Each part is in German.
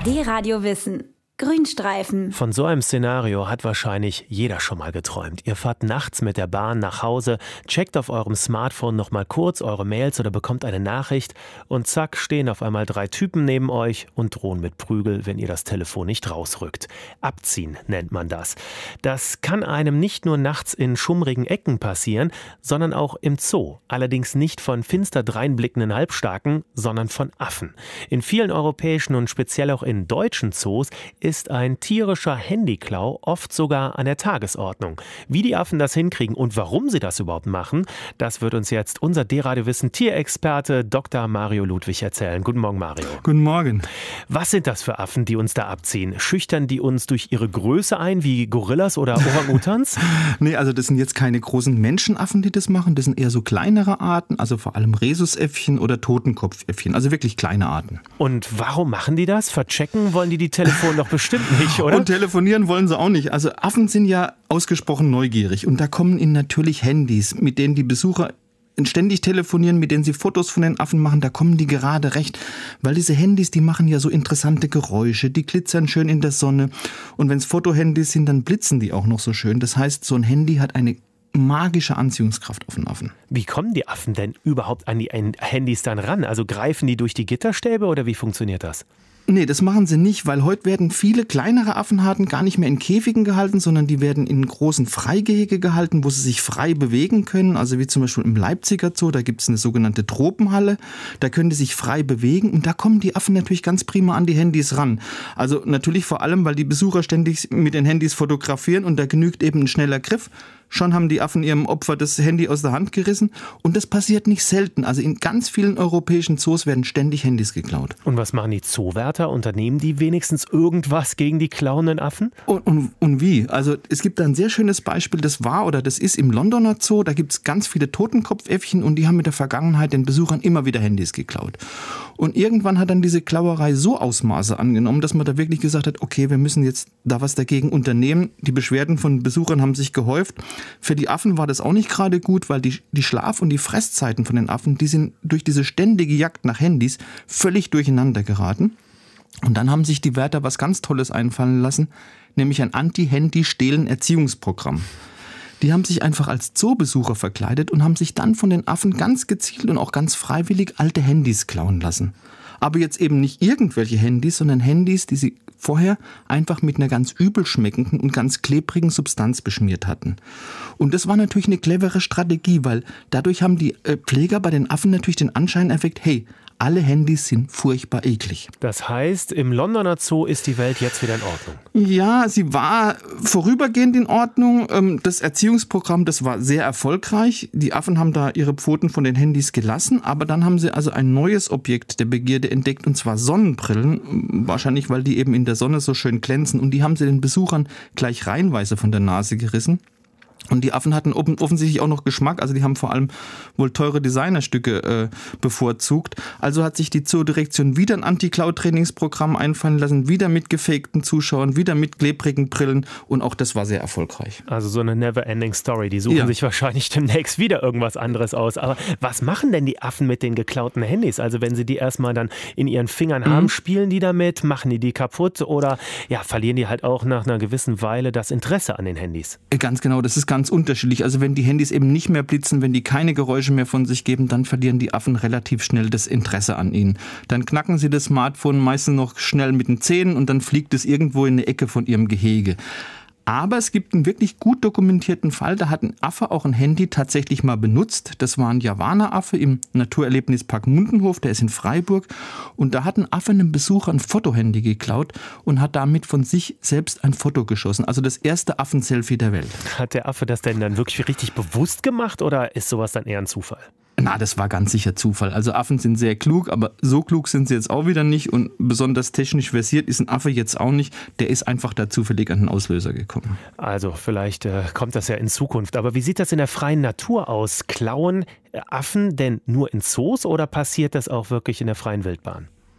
D-Radio Wissen. Grünstreifen. Von so einem Szenario hat wahrscheinlich jeder schon mal geträumt. Ihr fahrt nachts mit der Bahn nach Hause, checkt auf eurem Smartphone noch mal kurz eure Mails oder bekommt eine Nachricht und zack, stehen auf einmal 3 Typen neben euch und drohen mit Prügel, wenn ihr das Telefon nicht rausrückt. Abziehen nennt man das. Das kann einem nicht nur nachts in schummrigen Ecken passieren, sondern auch im Zoo. Allerdings nicht von finster dreinblickenden Halbstarken, sondern von Affen. In vielen europäischen und speziell auch in deutschen Zoos ist ein tierischer Handyklau oft sogar an der Tagesordnung. Wie die Affen das hinkriegen und warum sie das überhaupt machen, das wird uns jetzt unser D-Radio Wissen Tierexperte Dr. Mario Ludwig erzählen. Guten Morgen, Mario. Guten Morgen. Was sind das für Affen, die uns da abziehen? Schüchtern die uns durch ihre Größe ein, wie Gorillas oder Orang-Utans? Nee, also das sind jetzt keine großen Menschenaffen, die das machen. Das sind eher so kleinere Arten, also vor allem Rhesusäffchen oder Totenkopfäffchen, also wirklich kleine Arten. Und warum machen die das? Verchecken wollen die Telefone doch bestimmt nicht, oder? Und telefonieren wollen sie auch nicht. Also Affen sind ja ausgesprochen neugierig und da kommen ihnen natürlich Handys, mit denen die Besucher ständig telefonieren, mit denen sie Fotos von den Affen machen, da kommen die gerade recht, weil diese Handys, die machen ja so interessante Geräusche, die glitzern schön in der Sonne und wenn es Fotohandys sind, dann blitzen die auch noch so schön. Das heißt, so ein Handy hat eine magische Anziehungskraft auf den Affen. Wie kommen die Affen denn überhaupt an die Handys dann ran? Also greifen die durch die Gitterstäbe oder wie funktioniert das? Nee, das machen sie nicht, weil heute werden viele kleinere Affenarten gar nicht mehr in Käfigen gehalten, sondern die werden in großen Freigehege gehalten, wo sie sich frei bewegen können. Also wie zum Beispiel im Leipziger Zoo, da gibt es eine sogenannte Tropenhalle. Da können die sich frei bewegen und da kommen die Affen natürlich ganz prima an die Handys ran. Also natürlich vor allem, weil die Besucher ständig mit den Handys fotografieren und da genügt eben ein schneller Griff. Schon haben die Affen ihrem Opfer das Handy aus der Hand gerissen. Und das passiert nicht selten. Also in ganz vielen europäischen Zoos werden ständig Handys geklaut. Und was machen die Zoowärter? Unternehmen die wenigstens irgendwas gegen die klauenden Affen? Und wie? Also es gibt da ein sehr schönes Beispiel. Das ist im Londoner Zoo. Da gibt es ganz viele Totenkopfäffchen und die haben in der Vergangenheit den Besuchern immer wieder Handys geklaut. Und irgendwann hat dann diese Klauerei so Ausmaße angenommen, dass man da wirklich gesagt hat, okay, wir müssen jetzt da was dagegen unternehmen. Die Beschwerden von Besuchern haben sich gehäuft. Für die Affen war das auch nicht gerade gut, weil die Schlaf- und die Fresszeiten von den Affen, die sind durch diese ständige Jagd nach Handys völlig durcheinander geraten. Und dann haben sich die Wärter was ganz Tolles einfallen lassen, nämlich ein Anti-Handy-Stehlen-Erziehungsprogramm. Die haben sich einfach als Zoobesucher verkleidet und haben sich dann von den Affen ganz gezielt und auch ganz freiwillig alte Handys klauen lassen. Aber jetzt eben nicht irgendwelche Handys, sondern Handys, die sie vorher einfach mit einer ganz übel schmeckenden und ganz klebrigen Substanz beschmiert hatten. Und das war natürlich eine clevere Strategie, weil dadurch haben die Pfleger bei den Affen natürlich den Anschein erweckt, hey, alle Handys sind furchtbar eklig. Das heißt, im Londoner Zoo ist die Welt jetzt wieder in Ordnung? Ja, sie war vorübergehend in Ordnung. Das Erziehungsprogramm, das war sehr erfolgreich. Die Affen haben da ihre Pfoten von den Handys gelassen, aber dann haben sie also ein neues Objekt der Begierde entdeckt, und zwar Sonnenbrillen. Wahrscheinlich, weil die eben in der Sonne so schön glänzen. Und die haben sie den Besuchern gleich reihenweise von der Nase gerissen. Und die Affen hatten offensichtlich auch noch Geschmack, also die haben vor allem wohl teure Designerstücke bevorzugt. Also hat sich die Zoodirektion wieder ein Anti-Klau-Trainingsprogramm einfallen lassen, wieder mit gefakten Zuschauern, wieder mit klebrigen Brillen, und auch das war sehr erfolgreich. Also so eine never-ending Story, die suchen sich wahrscheinlich demnächst wieder irgendwas anderes aus. Aber was machen denn die Affen mit den geklauten Handys? Also wenn sie die erstmal dann in ihren Fingern haben, spielen die damit, machen die kaputt oder verlieren die halt auch nach einer gewissen Weile das Interesse an den Handys? Ganz genau, das ist ganz unterschiedlich. Also wenn die Handys eben nicht mehr blitzen, wenn die keine Geräusche mehr von sich geben, dann verlieren die Affen relativ schnell das Interesse an ihnen. Dann knacken sie das Smartphone meistens noch schnell mit den Zähnen und dann fliegt es irgendwo in eine Ecke von ihrem Gehege. Aber es gibt einen wirklich gut dokumentierten Fall, da hat ein Affe auch ein Handy tatsächlich mal benutzt. Das war ein Javaneraffe im Naturerlebnispark Mundenhof, der ist in Freiburg. Und da hat ein Affe einem Besucher ein Fotohandy geklaut und hat damit von sich selbst ein Foto geschossen. Also das erste Affenselfie der Welt. Hat der Affe das denn dann wirklich richtig bewusst gemacht oder ist sowas dann eher ein Zufall? Na, das war ganz sicher Zufall. Also Affen sind sehr klug, aber so klug sind sie jetzt auch wieder nicht. Und besonders technisch versiert ist ein Affe jetzt auch nicht. Der ist einfach da zufällig an den Auslöser gekommen. Also vielleicht kommt das ja in Zukunft. Aber wie sieht das in der freien Natur aus? Klauen Affen denn nur in Zoos oder passiert das auch wirklich in der freien Wildbahn?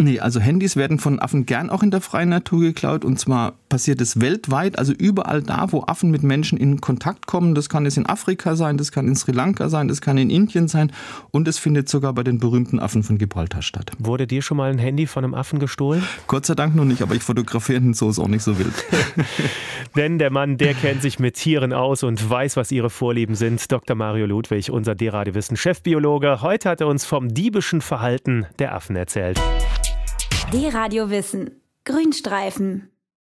Nee, also Handys werden von Affen gern auch in der freien Natur geklaut und zwar passiert es weltweit, also überall da, wo Affen mit Menschen in Kontakt kommen. Das kann jetzt in Afrika sein, das kann in Sri Lanka sein, das kann in Indien sein und es findet sogar bei den berühmten Affen von Gibraltar statt. Wurde dir schon mal ein Handy von einem Affen gestohlen? Gott sei Dank noch nicht, aber ich fotografiere ihn, so ist auch nicht so wild. Denn der Mann, der kennt sich mit Tieren aus und weiß, was ihre Vorlieben sind. Dr. Mario Ludwig, unser D-Radio-Wissen-Chefbiologe. Heute hat er uns vom diebischen Verhalten der Affen erzählt. D-Radio Wissen. Grünstreifen.